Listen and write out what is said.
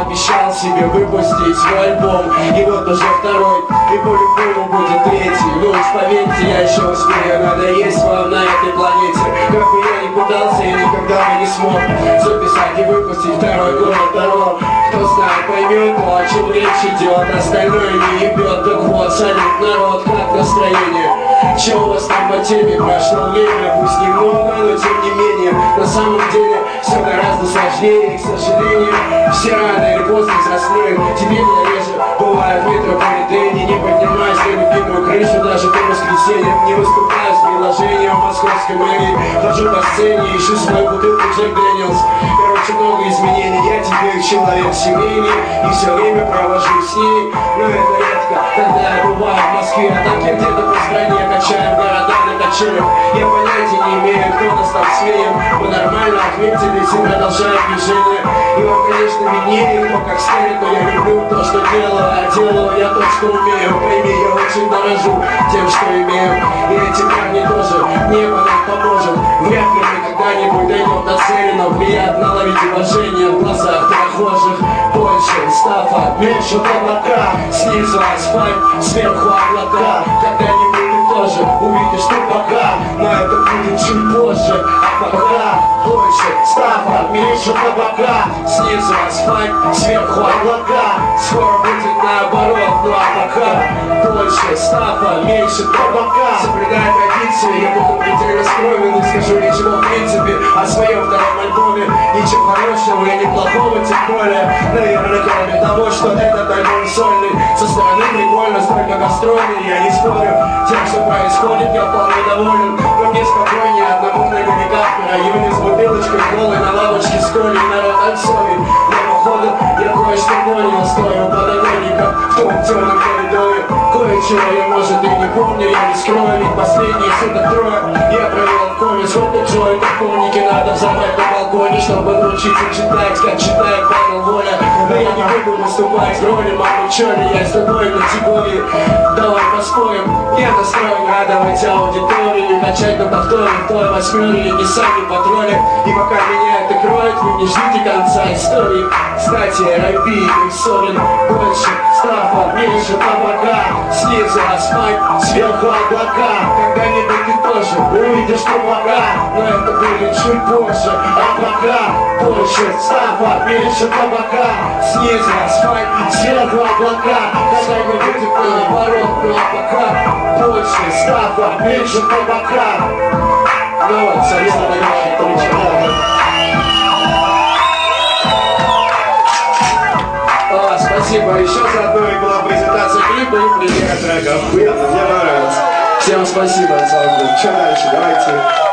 обещал себе выпустить свой альбом. И вот уже второй, и по-любому будет третий. Ну уж поверьте, я еще успею надоесть вам на этой планете. Как бы я ни пытался, я никогда бы не смог записать и выпустить второй город дорог. Кто знает, поймет, то о чем речь идет. Остальное не ебет. Так вот, салют, народ, как настроение? Че у вас там по теме? Прошло время, пусть немного, но тем не менее. На самом деле все гораздо сложнее, и, к сожалению, все рано или поздно взрослеют. Теперь я реже бываю в метрополитене, не поднимаюсь на любимую крышу даже по воскресеньям. Не выступаю с предложением в московской мэрии. Хожу по сцене, ищу свою бутылку Джек Дэниелс. Короче, много изменений, я теперь человек семейный и все время провожу с ней. Но это редко, когда я бываю в Москве, а так я где-то по стране качаем города на качелях. Я понятия не имею, кто нас там смеем. Мы нормально отметились и продолжаем движение. И вам, конечно, виднее, кто как станет, но я люблю то, что делаю, а делаю я то, что умею. Пойми, я очень дорожу тем, что имею. И эти парни тоже, небо нам поможет. Вряд ли мы когда-нибудь дойдем до цели, но приятно ловить уважение в глазах прохожих. Больше стафа, меньше табака, снизу асфальт, сверху облака. Когда-нибудь ты тоже увидишь тупака, но это будет чуть позже. А пока больше стафа, меньше табака, снизу асфальт, сверху облака. Скоро будет наоборот, ну а пока больше стафа, меньше табака. Соблюдая традиции, я буду предельно скромен и скажу ничего в принципе о своем втором альбоме. Ничего хорошего и неплохого, тем более, наверное, кроме того, что этот альбом сольный. Со стороны прикольно, столько гастролей, я не спорю. Тем, что происходит, я вполне доволен. Но мне спокойнее одному на галиках на районе с бутылочкой колы на лавочке с колей, народ отсоли. Но походу я кое-что понял, стоя у подоконника в том темном коридоре. Кое-чего я, может, и не помню, я не скрою, ведь последние суток трое я провел в коме с водной джой. Как помники надо взорвать на балконе, чтобы научиться читать, как читает Павел Воля. Но я не буду выступать в роли мамы Чоли, я с тобой на типове. Давай поспорим, я настроен радовать аудиторию, не качать на повторе в той восьмерке, не сами патроны. И пока меня это кроет, вы не ждите конца истории. Кстати, R.I.P. Рисовин, больше стафа, меньше табака, снизу асфальт, сверху облака. Когда-нибудь ты тоже увидишь табака, но это будет чуть позже. А пока больше стафа, меньше табака, снизу асфальт, сверху облака. Когда-нибудь ты наоборот, ну а пока больше стафа, меньше табака. Ну вот, совсем спасибо. Еще заодно и была презентация клипа и премьера треков. Приятно, мне понравилось. Всем спасибо за отзыв. Что дальше? Давайте.